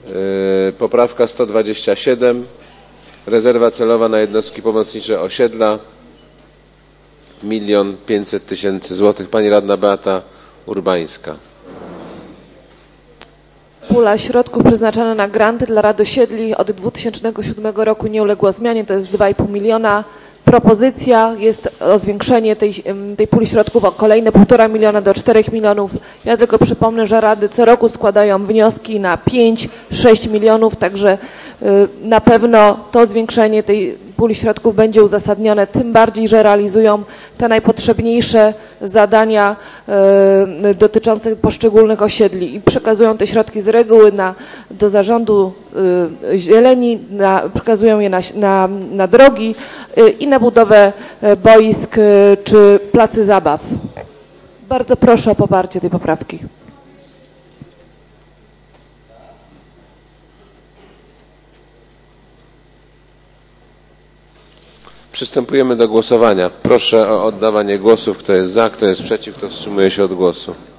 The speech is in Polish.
Poprawka 127. Rezerwa celowa na jednostki pomocnicze osiedla. 1 500 000 złotych. Pani radna Beata Urbańska. Pula środków przeznaczona na granty dla rad osiedli od 2007 roku nie uległa zmianie, to jest 2,5 miliona. Propozycja jest o zwiększenie tej puli środków o kolejne 1,5 miliona do 4 milionów. Ja tylko przypomnę, że rady co roku składają wnioski na 5-6 milionów, także na pewno to zwiększenie tej puli środków będzie uzasadnione, tym bardziej, że realizują te najpotrzebniejsze zadania dotyczące poszczególnych osiedli i przekazują te środki z reguły do zarządu zieleni, przekazują je na drogi i na budowę boisk czy placy zabaw. Bardzo proszę o poparcie tej poprawki. Przystępujemy do głosowania. Proszę o oddawanie głosów. Kto jest za, kto jest przeciw, kto wstrzymuje się od głosu.